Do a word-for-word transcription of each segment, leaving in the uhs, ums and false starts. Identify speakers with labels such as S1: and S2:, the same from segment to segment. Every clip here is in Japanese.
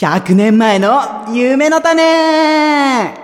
S1: ひゃくねんまえの夢の種。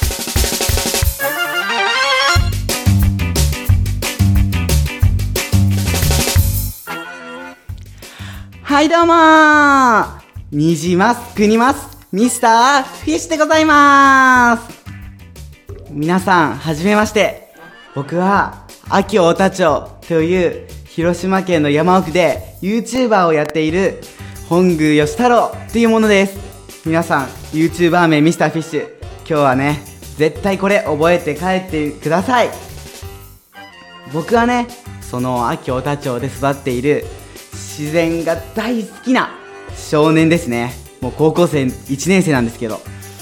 S1: はいどうもー、にじますくにますミスターフィッシュでございます。皆さんはじめまして。僕は秋太田町という広島県の山奥で YouTuber をやっている本宮義太郎というものです。皆さん YouTuber 名ミスターフィッシュ、今日はね絶対これ覚えて帰ってください。僕はねその秋太田町で育っている自然が大好きな少年ですね。もう高校生いちねん生なんですけど、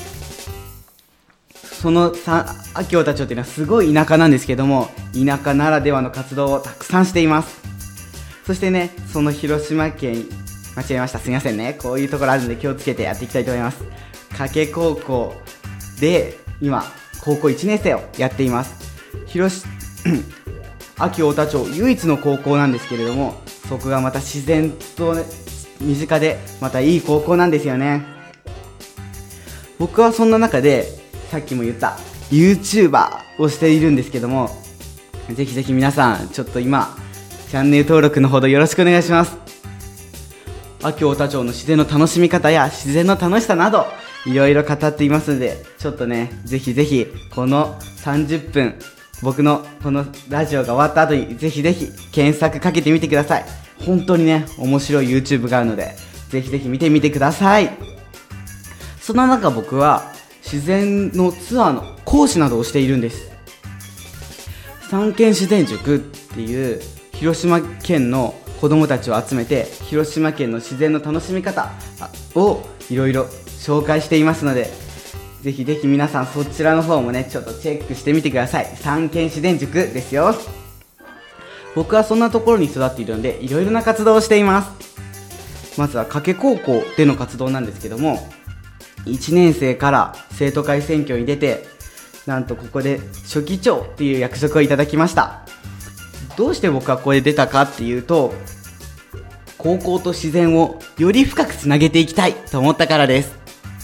S1: その秋太田町っていうのはすごい田舎なんですけども、田舎ならではの活動をたくさんしています。そしてねその広島県、間違えました、すみませんね、こういうところあるので気をつけてやっていきたいと思います。加計高校で今高校いちねん生をやっています。広し秋太田町唯一の高校なんですけれども、そこがまた自然と、ね、身近でまたいい高校なんですよね。僕はそんな中でさっきも言った YouTuber をしているんですけども、ぜひぜひ皆さんちょっと今チャンネル登録のほどよろしくお願いします。秋太田町の自然の楽しみ方や自然の楽しさなどいろいろ語っていますので、ちょっとねぜひぜひこのさんじゅっぷん、僕のこのラジオが終わった後にぜひぜひ検索かけてみてください。本当にね面白い YouTube があるのでぜひぜひ見てみてください。その中僕は自然のツアーの講師などをしているんです。三県自然塾っていう広島県の子供たちを集めて広島県の自然の楽しみ方をいろいろ紹介していますので、ぜひぜひ皆さんそちらの方もねちょっとチェックしてみてください。三県自然塾ですよ。僕はそんなところに育っているのでいろいろな活動をしています。まずは加計高校での活動なんですけども、いちねん生から生徒会選挙に出て、なんとここで書記長っていう役職をいただきました。どうして僕はここで出たかっていうと、高校と自然をより深くつなげていきたいと思ったからです。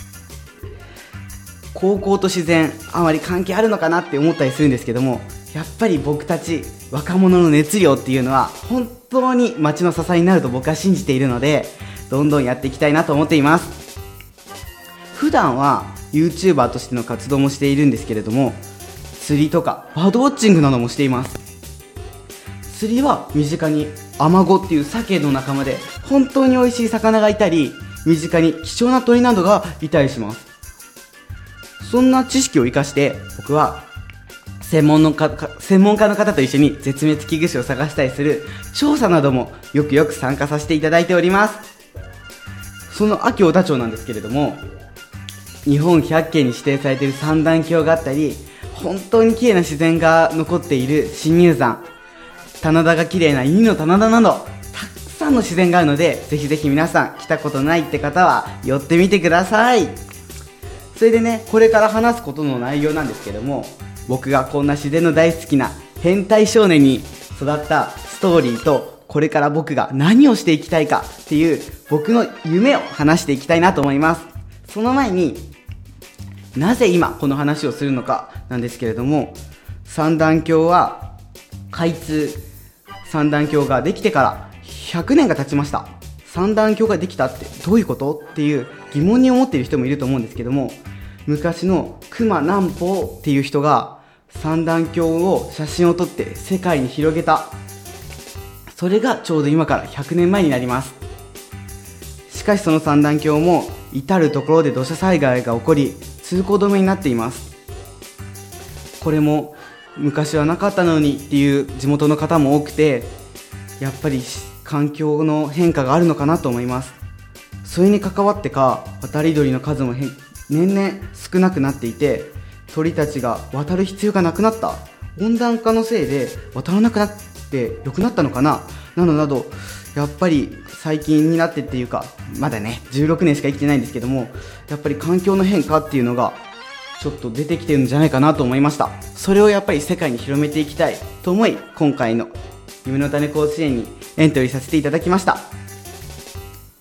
S1: 高校と自然あまり関係あるのかなって思ったりするんですけども、やっぱり僕たち若者の熱量っていうのは本当に街の支えになると僕は信じているので、どんどんやっていきたいなと思っています。普段は YouTuber としての活動もしているんですけれども、釣りとかバードウォッチングなどもしています。釣りは身近にアマゴっていう鮭の仲間で本当に美味しい魚がいたり、身近に貴重な鳥などがいたりします。そんな知識を生かして僕は専門のか専門家の方と一緒に絶滅危惧種を探したりする調査などもよくよく参加させていただいております。その秋太田町なんですけれども、日本百景に指定されている三段峡があったり、本当に綺麗な自然が残っている深入山、棚田が綺麗な稲の棚田などたくさんの自然があるので、ぜひぜひ皆さん来たことないって方は寄ってみてください。それでねこれから話すことの内容なんですけども、僕がこんな自然の大好きな変態少年に育ったストーリーと、これから僕が何をしていきたいかっていう僕の夢を話していきたいなと思います。その前になぜ今この話をするのかなんですけれども、三段峡は開通三段峡ができてからひゃくねんが経ちました。三段峡ができたってどういうことっていう疑問に思っている人もいると思うんですけども、昔の熊南宝っていう人が三段峡を写真を撮って世界に広げた。それがちょうど今からひゃくねんまえになります。しかしその三段峡も至るところで土砂災害が起こり通行止めになっています。これも昔はなかったのにっていう地元の方も多くて、やっぱり環境の変化があるのかなと思います。それに関わってか渡り鳥の数も年々少なくなっていて、鳥たちが渡る必要がなくなった、温暖化のせいで渡らなくなって良くなったのかななどなど、やっぱり最近になってっていうかまだねじゅうろくねんしか生きてないんですけども、やっぱり環境の変化っていうのがちょっと出てきてるんじゃないかなと思いました。それをやっぱり世界に広めていきたいと思い、今回の夢の種甲子園にエントリーさせていただきました。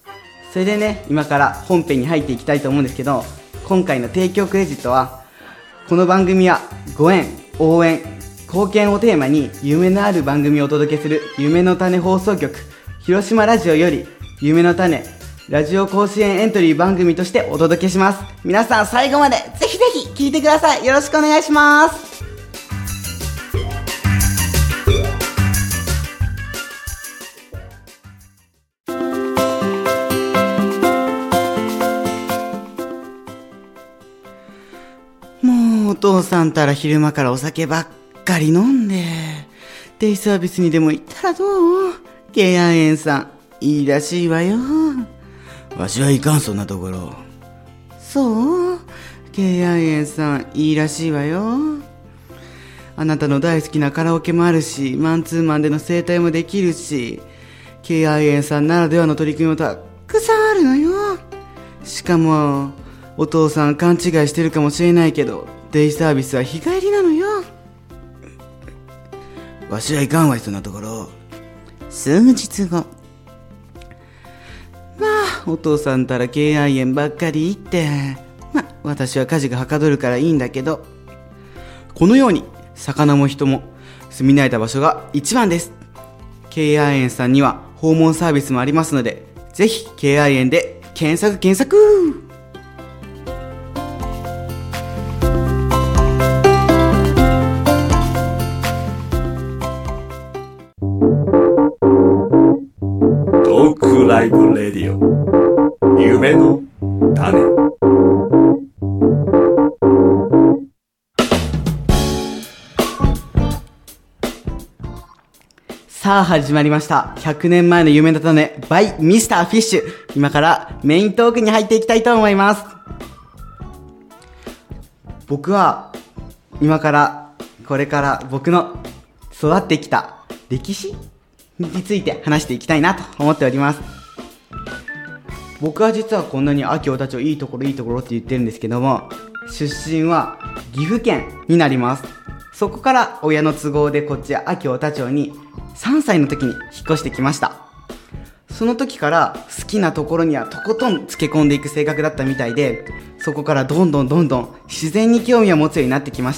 S1: それでね、今から本編に入っていきたいと思うんですけど、今回の提供クレジットは、この番組はご縁、応援、貢献をテーマに夢のある番組をお届けする夢の種放送局広島ラジオより、夢の種ラジオ甲子園エントリー番組としてお届けします。皆さん最後までぜひぜひ聞いてください。よろしくお願いします。もうお父さんたら昼間からお酒ばっかり飲んで、デイサービスにでも行ったらどう？敬愛園さんいいらしいわよ。わしはいかん、そんなところ。そう？敬愛園さんいいらしいわよ。あなたの大好きなカラオケもあるし、マンツーマンでの整体もできるし、敬愛園さんならではの取り組みもたくさんあるのよ。しかもお父さん勘違いしてるかもしれないけど、デイサービスは日帰りなのよ。わしはいかんわい、そんなところ。数日後、まあお父さんたら敬愛園ばっかり行って、まあ私は家事がはかどるからいいんだけど、このように魚も人も住み慣れた場所が一番です。敬愛園さんには訪問サービスもありますので、ぜひ敬愛園で検索検索。
S2: トークライブレディオ夢の種。
S1: さあ始まりました。ひゃくねんまえの夢の種 by ミスターフィッシュ。今からメイントークに入っていきたいと思います。僕は今からこれから僕の育ってきた歴史について話していきたいなと思っております。僕は実はこんなに秋尾田町いいところいいところって言ってるんですけども、出身は岐阜県になります。そこから親の都合でこっち秋尾田町にさんさいの時に引っ越してきました。その時から好きなところにはとことんつけ込んでいく性格だったみたいで、そこからどんどんどんどん自然に興味を持つようになってきました。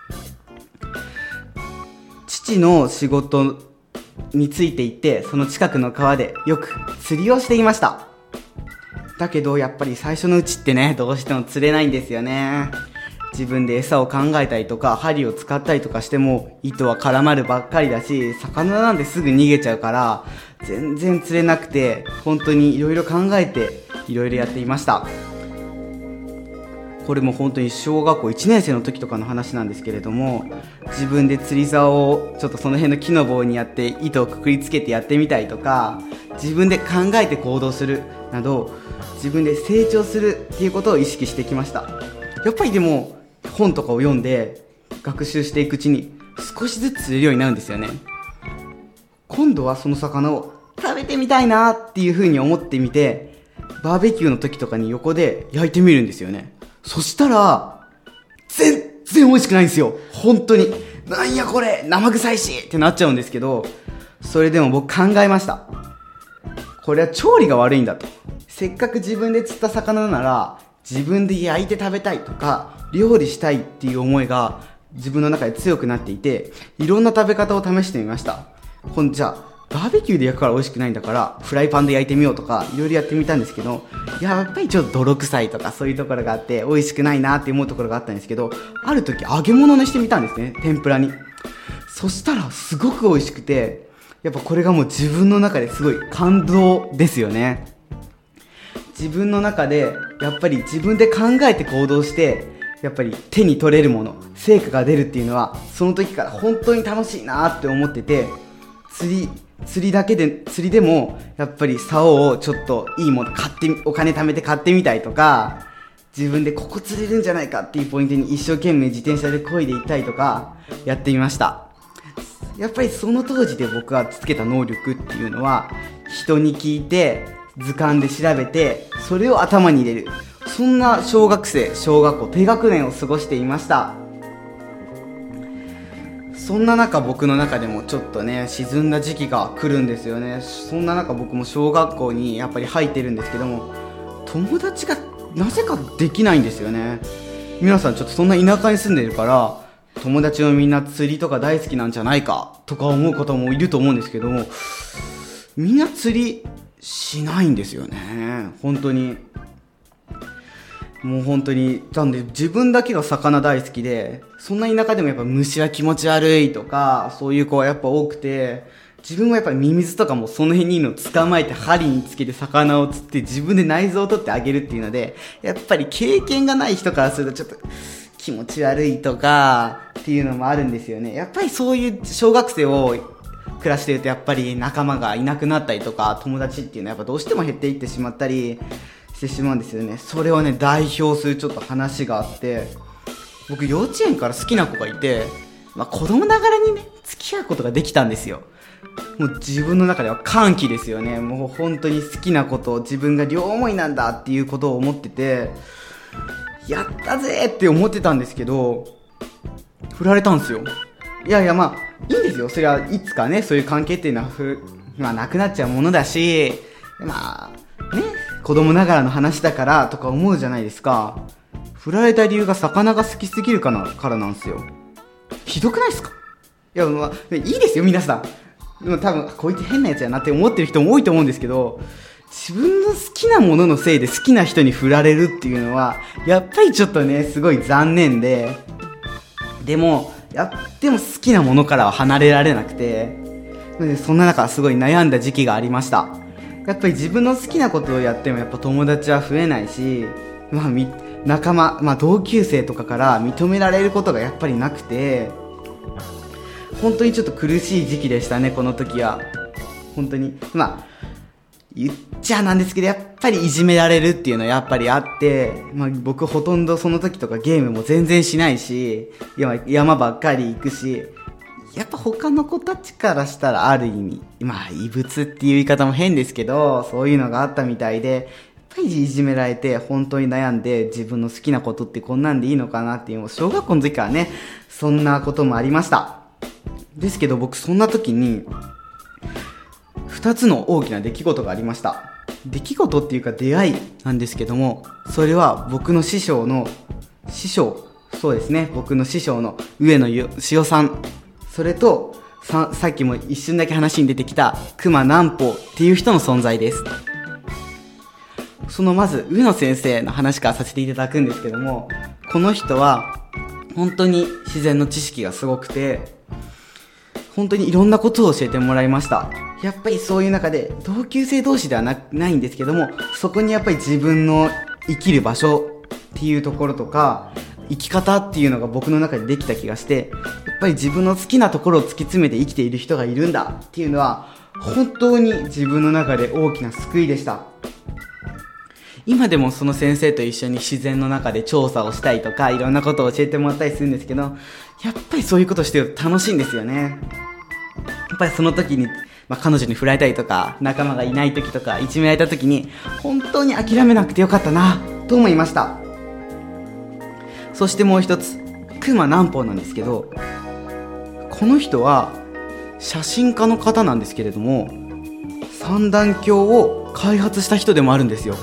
S1: 父の仕事についていて、その近くの川でよく釣りをしていました。だけどやっぱり最初のうちってね、どうしても釣れないんですよね。自分で餌を考えたりとか針を使ったりとかしても糸は絡まるばっかりだし、魚なんてすぐ逃げちゃうから全然釣れなくて、本当にいろいろ考えていろいろやっていました。これも本当に小学校いちねん生の時とかの話なんですけれども、自分で釣り竿をちょっとその辺の木の棒にやって糸をくくりつけてやってみたりとか、自分で考えて行動するなど、自分で成長するっていうことを意識してきました。やっぱりでも本とかを読んで学習していくうちに少しずつ釣れるようになるんですよね。今度はその魚を食べてみたいなっていう風に思ってみて、バーベキューの時とかに横で焼いてみるんですよね。そしたら全然美味しくないんですよ。本当になんやこれ生臭いしってなっちゃうんですけど、それでも僕考えました。これは調理が悪いんだと。せっかく自分で釣った魚なら自分で焼いて食べたいとか料理したいっていう思いが自分の中で強くなっていて、いろんな食べ方を試してみました。ほんじゃあバーベキューで焼くから美味しくないんだからフライパンで焼いてみようとかいろいろやってみたんですけど、やっぱりちょっと泥臭いとかそういうところがあって美味しくないなって思うところがあったんですけど、ある時揚げ物にしてみたんですね、天ぷらに。そしたらすごく美味しくて、やっぱこれがもう自分の中ですごい感動ですよね。自分の中でやっぱり自分で考えて行動して、やっぱり手に取れるもの、成果が出るっていうのはその時から本当に楽しいなって思ってて、釣り釣りだけで釣りでもやっぱり竿をちょっといいもの買ってお金貯めて買ってみたりとか、自分でここ釣れるんじゃないかっていうポイントに一生懸命自転車で漕いでいったりとかやってみました。やっぱりその当時で僕がつけた能力っていうのは、人に聞いて図鑑で調べてそれを頭に入れる、そんな小学生小学校低学年を過ごしていました。 そんな中僕の中でもちょっとね沈んだ時期が来るんですよね。そんな中僕も小学校にやっぱり入ってるんですけども、友達がなぜかできないんですよね。皆さんちょっとそんな田舎に住んでるから友達のみんな釣りとか大好きなんじゃないかとか思う方もいると思うんですけども、みんな釣りしないんですよね。本当にもう本当になんで自分だけが魚大好きで、そんな田舎でもやっぱ虫は気持ち悪いとかそういう子はやっぱ多くて、自分もやっぱりミミズとかもその辺にいるのを捕まえて針につけて魚を釣って自分で内臓を取ってあげるっていうので、やっぱり経験がない人からするとちょっと気持ち悪いとかっていうのもあるんですよね。やっぱりそういう小学生を暮らしているとやっぱり仲間がいなくなったりとか友達っていうのはやっぱどうしても減っていってしまったりしてしまうんですよね。それをね代表するちょっと話があって、僕幼稚園から好きな子がいて、まあ、子供ながらにね付き合うことができたんですよ。もう自分の中では歓喜ですよね。もう本当に好きなこと自分が両思いなんだっていうことを思ってて、やったぜって思ってたんですけど振られたんですよ。いやいやまあいいんですよ、それはいつかねそういう関係っていうのはふ、まあ、なくなっちゃうものだし、まあね子供ながらの話だからとか思うじゃないですか。振られた理由が魚が好きすぎるかなからなんですよ。ひどくないですか？いやまあいいですよ皆さん。でも多分こいつ変なやつやなって思ってる人も多いと思うんですけど、自分の好きなもののせいで好きな人に振られるっていうのはやっぱりちょっとねすごい残念で、でもやっても好きなものからは離れられなくて、そんな中すごい悩んだ時期がありました。やっぱり自分の好きなことをやってもやっぱ友達は増えないし、まあ、仲間、まあ、同級生とかから認められることがやっぱりなくて、本当にちょっと苦しい時期でしたねこの時は。本当にまあ言っちゃなんですけどやっぱりいじめられるっていうのはやっぱりあって、まあ、僕ほとんどその時とかゲームも全然しないし山, 山ばっかり行くし、やっぱ他の子たちからしたらある意味まあ異物っていう言い方も変ですけどそういうのがあったみたいで、やっぱりいじめられて本当に悩んで、自分の好きなことってこんなんでいいのかなっていう、小学校の時からねそんなこともありました。ですけど僕そんな時にふたつの大きな出来事がありました。出来事っていうか出会いなんですけども、それは僕の師匠の師匠そうですね僕の師匠の上野潮さん、それと さ, さっきも一瞬だけ話に出てきた熊南宝っていう人の存在です。そのまず上野先生の話からさせていただくんですけども、この人は本当に自然の知識がすごくて本当にいろんなことを教えてもらいました。やっぱりそういう中で同級生同士では な, ないんですけども、そこにやっぱり自分の生きる場所っていうところとか生き方っていうのが僕の中でできた気がして、やっぱり自分の好きなところを突き詰めて生きている人がいるんだっていうのは本当に自分の中で大きな救いでした。今でもその先生と一緒に自然の中で調査をしたりとかいろんなことを教えてもらったりするんですけど、やっぱりそういうことしてると楽しいんですよね。やっぱりその時に、まあ、彼女に振られたりとか仲間がいない時とかいじめられた時に本当に諦めなくてよかったなと思いました。そしてもう一つ熊南宝なんですけど、この人は写真家の方なんですけれども三段鏡を開発した人でもあるんですよ。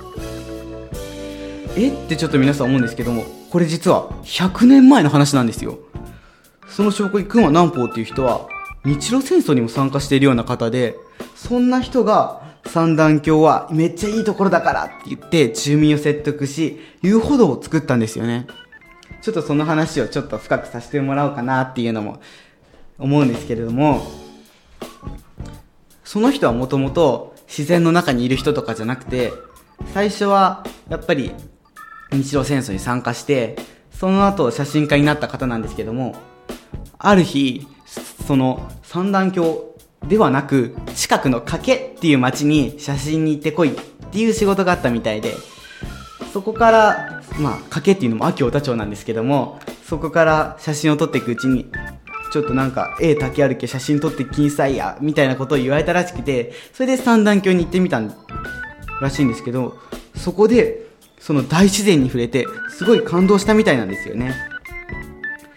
S1: えってちょっと皆さん思うんですけども、これ実はひゃくねんまえの話なんですよ。その証拠に熊南宝っていう人は日露戦争にも参加しているような方で、そんな人が三段鏡はめっちゃいいところだからって言って住民を説得し遊歩道を作ったんですよね。ちょっとその話をちょっと深くさせてもらおうかなっていうのも思うんですけれども、その人はもともと自然の中にいる人とかじゃなくて、最初はやっぱり日露戦争に参加してその後写真家になった方なんですけども、ある日その三段鏡ではなく近くの加計っていう町に写真に行ってこいっていう仕事があったみたいで、そこからまあ加計っていうのも秋太田町なんですけども、そこから写真を撮っていくうちにちょっとなんか絵竹歩け写真撮ってきんさいやみたいなことを言われたらしくて、それで三段鏡に行ってみたらしいんですけど、そこでその大自然に触れてすごい感動したみたいなんですよね。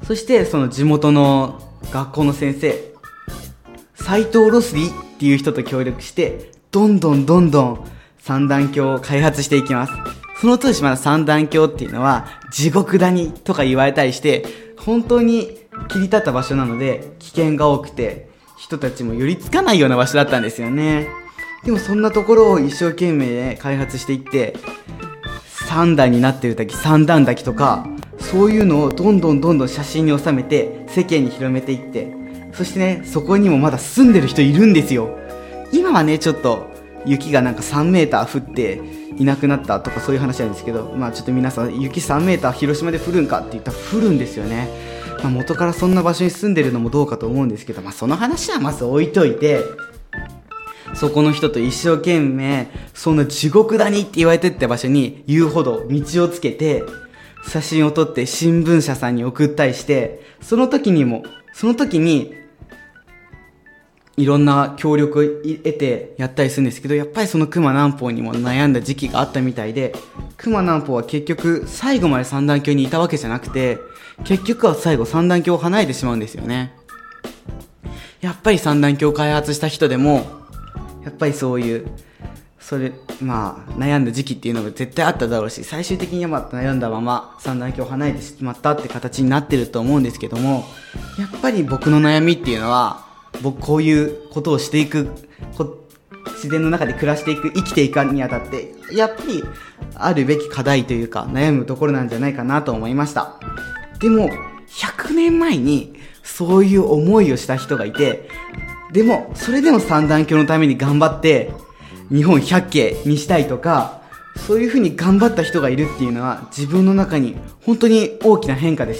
S1: そしてその地元の学校の先生、斉藤ロスリーっていう人と協力して、どんどんどんどん三段峡を開発していきます。その当時まだ三段峡っていうのは地獄谷とか言われたりして、本当に切り立った場所なので危険が多くて、人たちも寄りつかないような場所だったんですよね。でもそんなところを一生懸命開発していって、三段になってる滝、三段滝とか、そういうのをどんどんどんどん写真に収めて世間に広めていって、そしてね、そこにもまだ住んでる人いるんですよ。今はね、ちょっと雪がなんかさんメーター降っていなくなったとかそういう話なんですけど、まあちょっと皆さん、雪さんメーター広島で降るんかって言ったら降るんですよね。まあ、元からそんな場所に住んでるのもどうかと思うんですけど、まあその話はまず置いといて、そこの人と一生懸命そんな地獄谷って言われてった場所に遊歩道、道をつけて写真を撮って新聞社さんに送ったりして、その時にもその時にいろんな協力を得てやったりするんですけど、やっぱりその熊南宝にも悩んだ時期があったみたいで、熊南宝は結局最後まで三段峡にいたわけじゃなくて、結局は最後三段峡を離れてしまうんですよね。やっぱり三段峡を開発した人でもやっぱりそういうそれまあ悩んだ時期っていうのが絶対あっただろうし、最終的にはまた悩んだまま三段峡を離れてしまったって形になってると思うんですけども、やっぱり僕の悩みっていうのは、僕こういうことをしていく、自然の中で暮らしていく、生きていくにあたってやっぱりあるべき課題というか悩むところなんじゃないかなと思いました。でもひゃくねんまえにそういう思いをした人がいて、でもそれでも三段峡のために頑張って日本百景にしたいとか、そういう風に頑張った人がいるっていうのは自分の中に本当に大きな変化でした。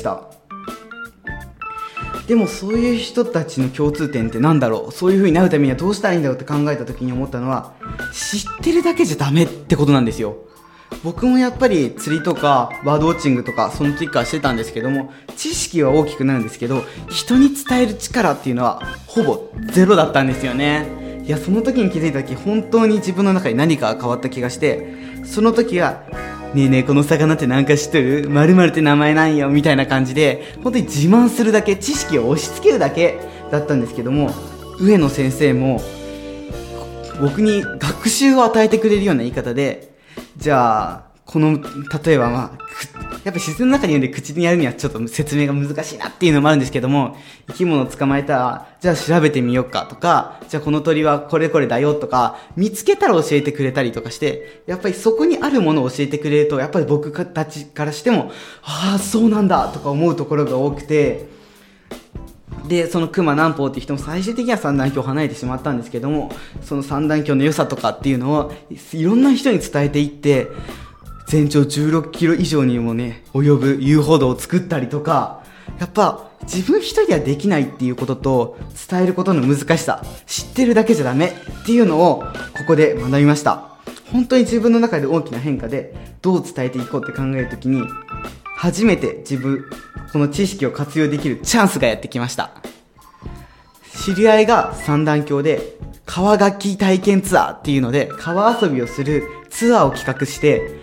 S1: でもそういう人たちの共通点ってなんだろう、そういう風になるためにはどうしたらいいんだろうって考えた時に思ったのは、知ってるだけじゃダメってことなんですよ。僕もやっぱり釣りとかバードウォッチングとかその時からしてたんですけども、知識は大きくなるんですけど、人に伝える力っていうのはほぼゼロだったんですよね。いや、その時に気づいた時、本当に自分の中に何かが変わった気がして、その時はねえねえこの魚って何か知ってる？〇〇って名前なんよみたいな感じで、本当に自慢するだけ、知識を押し付けるだけだったんですけども、上野先生も僕に学習を与えてくれるような言い方で、じゃあこの例えばまあやっぱ自然の中にいるんで口にやるにはちょっと説明が難しいなっていうのもあるんですけども、生き物を捕まえたらじゃあ調べてみようかとか、じゃあこの鳥はこれこれだよとか見つけたら教えてくれたりとかして、やっぱりそこにあるものを教えてくれると、やっぱり僕たちからしてもああそうなんだとか思うところが多くて、でその熊南宝っていう人も最終的には三段峡を離れてしまったんですけども、その三段峡の良さとかっていうのをいろんな人に伝えていって、全長じゅうろっキロ以上にもね及ぶ遊歩道を作ったりとか、やっぱ自分一人ではできないっていうことと伝えることの難しさ、知ってるだけじゃダメっていうのをここで学びました。本当に自分の中で大きな変化で、どう伝えていこうって考えるときに初めて自分この知識を活用できるチャンスがやってきました。知り合いが三段峡で川楽器体験ツアーっていうので川遊びをするツアーを企画して、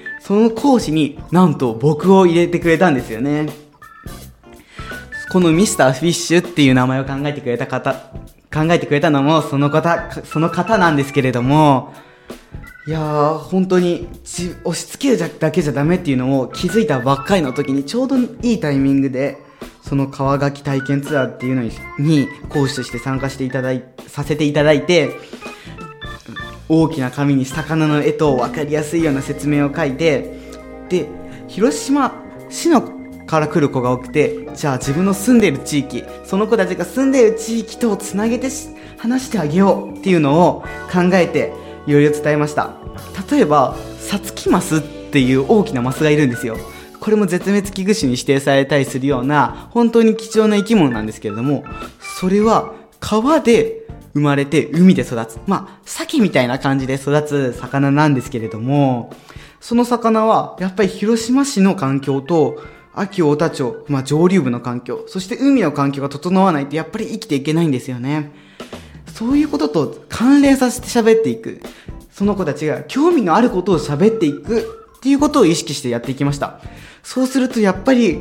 S1: その講師になんと僕を入れてくれたんですよね。このミスターフィッシュっていう名前を考えてくれた方、考えてくれたのもその方、その方なんですけれども、いやー本当に押し付けるだけじゃダメっていうのを気づいたばっかりの時に、ちょうどいいタイミングでその川楽器体験ツアーっていうのに講師として参加していただいさせていただいて、大きな紙に魚の絵と分かりやすいような説明を書いて、で広島市のから来る子が多くて、じゃあ自分の住んでいる地域、その子たちが住んでいる地域とつなげて話してあげようっていうのを考えていろいろ伝えました。例えばサツキマスっていう大きなマスがいるんですよ。これも絶滅危惧種に指定されたりするような本当に貴重な生き物なんですけれども、それは川で生まれて海で育つ、まあ鮭みたいな感じで育つ魚なんですけれども、その魚はやっぱり広島市の環境と安芸太田町、まあ上流部の環境、そして海の環境が整わないとやっぱり生きていけないんですよね。そういうことと関連させて喋っていく、その子たちが興味のあることを喋っていくっていうことを意識してやっていきました。そうするとやっぱり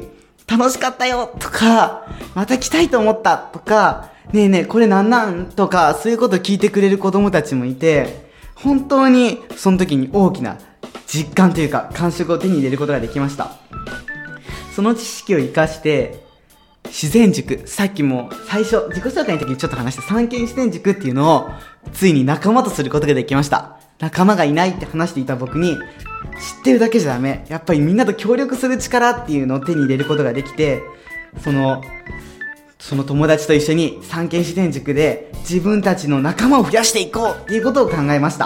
S1: 楽しかったよとか、また来たいと思ったとか、ねえねえこれなんなんとか、そういうことを聞いてくれる子供たちもいて、本当にその時に大きな実感というか感触を手に入れることができました。その知識を生かして自然塾、さっきも最初自己紹介の時にちょっと話した三軒自然塾っていうのをついに仲間とすることができました。仲間がいないって話していた僕に、知ってるだけじゃダメ、やっぱりみんなと協力する力っていうのを手に入れることができて、そのその友達と一緒に三軒自然塾で自分たちの仲間を増やしていこうっていうことを考えました。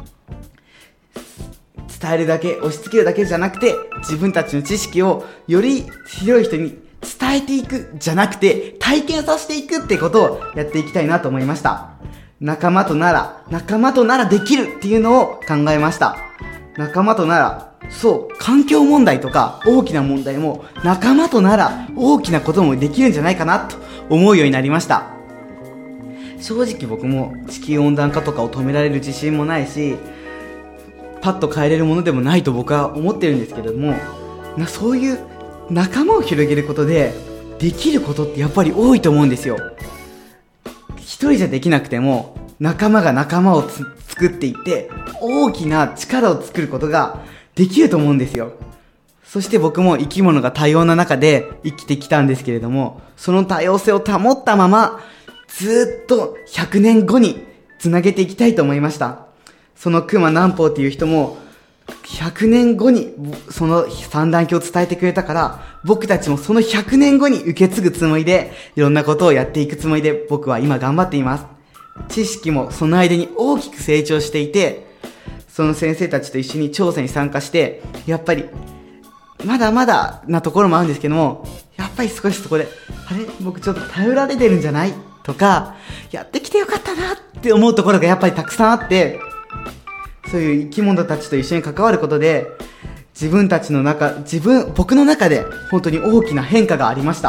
S1: 伝えるだけ、押し付けるだけじゃなくて、自分たちの知識をより広い人に伝えていくじゃなくて、体験させていくってことをやっていきたいなと思いました。仲間となら、仲間とならできるっていうのを考えました。仲間となら、そう、環境問題とか大きな問題も仲間となら大きなこともできるんじゃないかなと思うようになりました。正直僕も地球温暖化とかを止められる自信もないし、パッと変えれるものでもないと僕は思ってるんですけれども、なそういう仲間を広げることでできることってやっぱり多いと思うんですよ。一人じゃできなくても仲間が仲間をつ作っていって大きな力を作ることができると思うんですよ。そして僕も生き物が多様な中で生きてきたんですけれども、その多様性を保ったままずっとひゃくねんごにつなげていきたいと思いました。その熊南宝っていう人もひゃくねんごにその三段鏡を伝えてくれたから、僕たちもそのひゃくねんごに受け継ぐつもりでいろんなことをやっていくつもりで僕は今頑張っています。知識もその間に大きく成長していて、その先生たちと一緒に調査に参加して、やっぱりまだまだなところもあるんですけども、やっぱり少しそこであれ僕ちょっと頼られてるんじゃないとか、やってきてよかったなって思うところがやっぱりたくさんあって、そういう生き物たちと一緒に関わることで自分たちの中、自分、僕の中で本当に大きな変化がありました。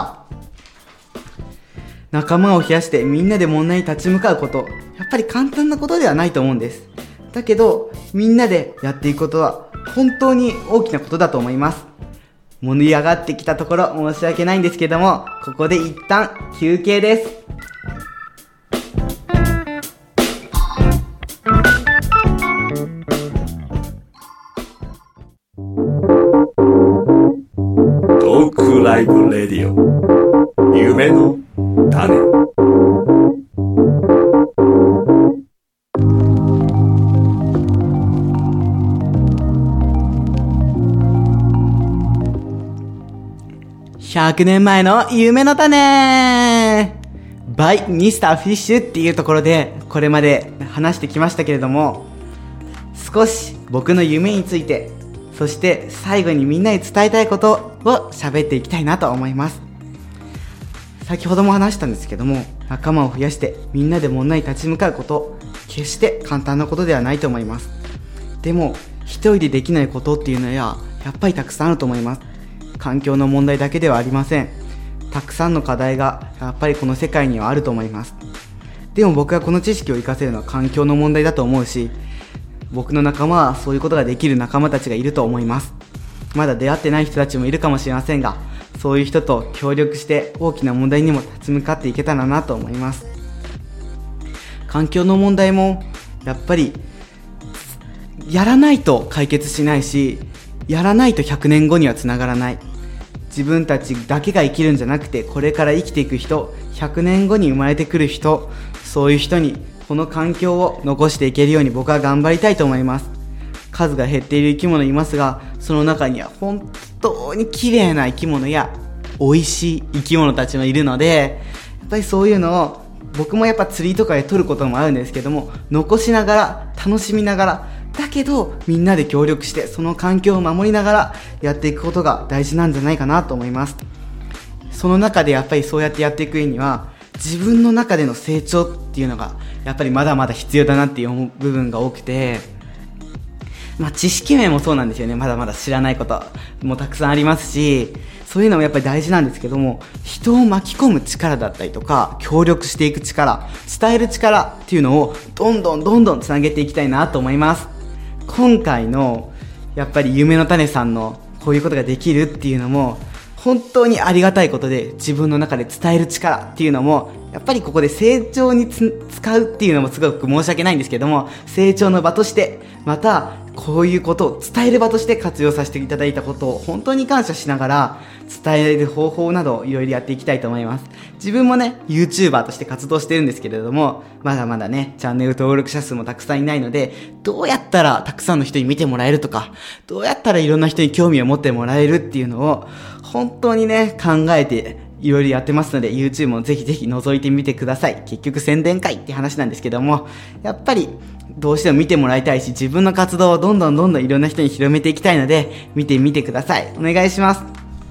S1: 仲間を増やしてみんなで問題に立ち向かうこと、やっぱり簡単なことではないと思うんです。だけどみんなでやっていくことは本当に大きなことだと思います。盛り上がってきたところ申し訳ないんですけども、ここで一旦休憩です。
S2: トークライブレディオ夢の種。
S1: ひゃくねんまえの夢の種 by ミスターフィッシュっていうところでこれまで話してきましたけれども、少し僕の夢について、そして最後にみんなに伝えたいことを喋っていきたいなと思います。先ほども話したんですけども、仲間を増やしてみんなで問題に立ち向かうこと、決して簡単なことではないと思います。でも一人でできないことっていうのはやっぱりたくさんあると思います。環境の問題だけではありません。たくさんの課題がやっぱりこの世界にはあると思います。でも僕はこの知識を活かせるのは環境の問題だと思うし、僕の仲間はそういうことができる仲間たちがいると思います。まだ出会ってない人たちもいるかもしれませんが、そういう人と協力して大きな問題にも立ち向かっていけたらなと思います。環境の問題もやっぱりやらないと解決しないし、やらないとひゃくねんごにはつながらない。自分たちだけが生きるんじゃなくて、これから生きていく人、ひゃくねんごに生まれてくる人、そういう人にこの環境を残していけるように僕は頑張りたいと思います。数が減っている生き物いますが、その中には本当に綺麗な生き物や美味しい生き物たちもいるので、やっぱりそういうのを僕もやっぱ釣りとかで取ることもあるんですけども、残しながら楽しみながら、だけどみんなで協力してその環境を守りながらやっていくことが大事なんじゃないかなと思います。その中でやっぱりそうやってやっていく上には、自分の中での成長っていうのがやっぱりまだまだ必要だなっていう部分が多くて、まあ知識面もそうなんですよね。まだまだ知らないこともたくさんありますし、そういうのもやっぱり大事なんですけども、人を巻き込む力だったりとか、協力していく力、伝える力っていうのをどんどんどんどんつなげていきたいなと思います。今回のやっぱり夢の種さんのこういうことができるっていうのも本当にありがたいことで、自分の中で伝える力っていうのもやっぱりここで成長につ使うっていうのもすごく申し訳ないんですけども、成長の場として、またこういうことを伝える場として活用させていただいたことを本当に感謝しながら、伝える方法などいろいろやっていきたいと思います。自分もね YouTuber として活動してるんですけれども、まだまだねチャンネル登録者数もたくさんいないので、どうやったらたくさんの人に見てもらえるとか、どうやったらいろんな人に興味を持ってもらえるっていうのを本当にね考えていろいろやってますので、 YouTube もぜひぜひ覗いてみてください。結局宣伝会って話なんですけども、やっぱりどうしても見てもらいたいし、自分の活動をどんどんどんどんいろんな人に広めていきたいので、見てみてください。お願いします。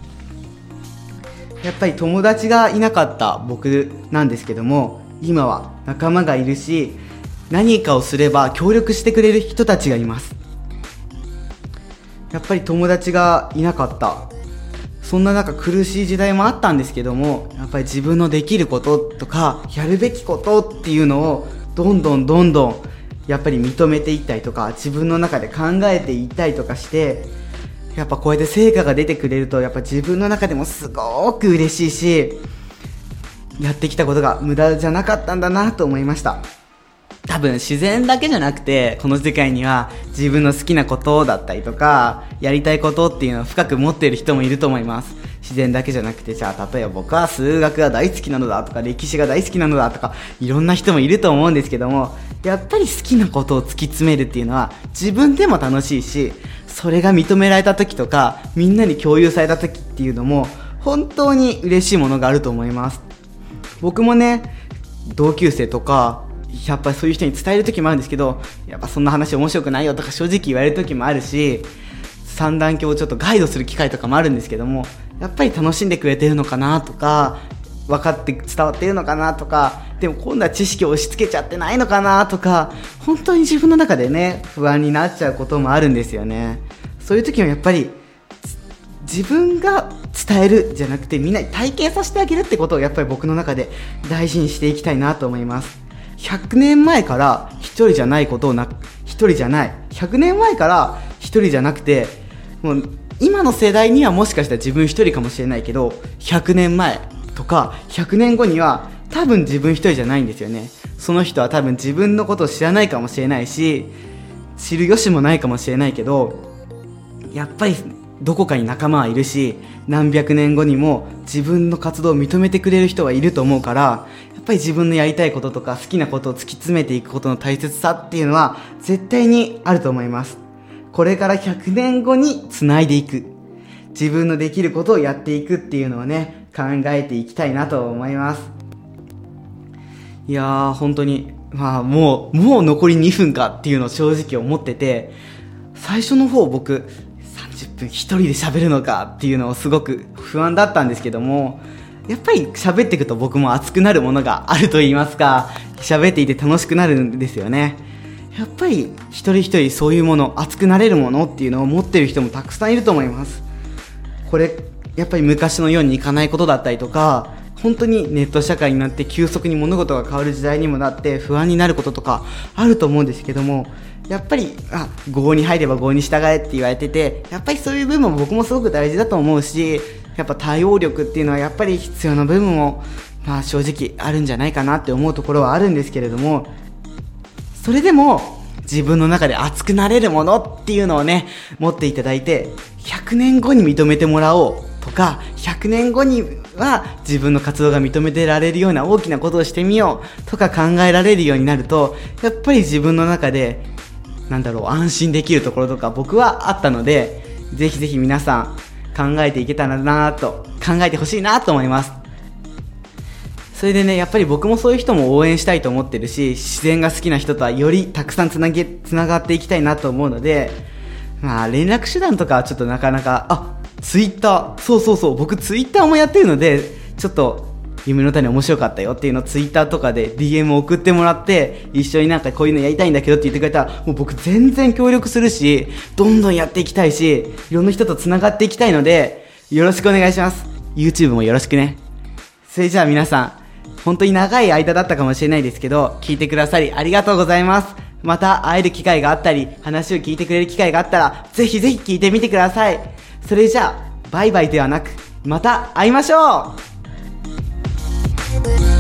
S1: やっぱり友達がいなかった僕なんですけども、今は仲間がいるし、何かをすれば協力してくれる人たちがいます。やっぱり友達がいなかった、そんな中苦しい時代もあったんですけども、やっぱり自分のできることとかやるべきことっていうのをどんどんどんどんやっぱり認めていったりとか、自分の中で考えていったりとかして、やっぱこうやって成果が出てくれると、やっぱ自分の中でもすごく嬉しいし、やってきたことが無駄じゃなかったんだなと思いました。多分自然だけじゃなくて、この世界には自分の好きなことだったりとかやりたいことっていうのを深く持っている人もいると思います。自然だけじゃなくて、じゃあ例えば僕は数学が大好きなのだとか、歴史が大好きなのだとか、いろんな人もいると思うんですけども、やっぱり好きなことを突き詰めるっていうのは自分でも楽しいし、それが認められた時とかみんなに共有された時っていうのも本当に嬉しいものがあると思います。僕もね同級生とかやっぱりそういう人に伝える時もあるんですけど、やっぱそんな話面白くないよとか正直言われる時もあるし、三段鏡をちょっとガイドする機会とかもあるんですけども、やっぱり楽しんでくれてるのかなとか、分かって伝わってるのかなとか、でも今度は知識を押し付けちゃってないのかなとか、本当に自分の中でね不安になっちゃうこともあるんですよね。そういう時はやっぱり自分が伝えるじゃなくて、みんなに体験させてあげるってことをやっぱり僕の中で大事にしていきたいなと思います。ひゃくねんまえから一人じゃないことをな一人じゃないひゃくねんまえから一人じゃなくて、もう今の世代にはもしかしたら自分一人かもしれないけど、ひゃくねんまえとかひゃくねんごには多分自分一人じゃないんですよね。その人は多分自分のことを知らないかもしれないし、知る由もないかもしれないけど、やっぱりどこかに仲間はいるし、何百年後にも自分の活動を認めてくれる人はいると思うから、やっぱり自分のやりたいこととか好きなことを突き詰めていくことの大切さっていうのは絶対にあると思います。これからひゃくねんごにつないでいく、自分のできることをやっていくっていうのをね考えていきたいなと思います。いやー本当にまあもうもう残りにふんかっていうのを正直思ってて、最初の方僕さんじゅっぷん一人で喋るのかっていうのをすごく不安だったんですけども、やっぱり喋っていくと僕も熱くなるものがあると言いますか、喋っていて楽しくなるんですよね。やっぱり一人一人そういうもの、熱くなれるものっていうのを持っている人もたくさんいると思います。これやっぱり昔のようにいかないことだったりとか、本当にネット社会になって急速に物事が変わる時代にもなって不安になることとかあると思うんですけども、やっぱりあ郷に入れば郷に従えって言われてて、やっぱりそういう部分も僕もすごく大事だと思うし、やっぱ対応力っていうのはやっぱり必要な部分も、まあ、正直あるんじゃないかなって思うところはあるんですけれども、それでも自分の中で熱くなれるものっていうのをね持っていただいて、ひゃくねんごに認めてもらおうとか、ひゃくねんごには自分の活動が認めてられるような大きなことをしてみようとか考えられるようになると、やっぱり自分の中でなんだろう安心できるところとか僕はあったので、ぜひぜひ皆さん考えていけたらなと考えてほしいなと思います。それでねやっぱり僕もそういう人も応援したいと思ってるし、自然が好きな人とはよりたくさんつなげつながっていきたいなと思うので、まあ連絡手段とかはちょっとなかなか、あツイッターそうそうそう僕ツイッターもやってるので、ちょっと夢の種面白かったよっていうのをツイッターとかで ディーエム 送ってもらって、一緒になんかこういうのやりたいんだけどって言ってくれたら、もう僕全然協力するし、どんどんやっていきたいし、いろんな人とつながっていきたいのでよろしくお願いします。 YouTube もよろしくね。それじゃあ皆さん本当に長い間だったかもしれないですけど、聞いてくださりありがとうございます。また会える機会があったり話を聞いてくれる機会があったらぜひぜひ聞いてみてください。それじゃあバイバイではなくまた会いましょう。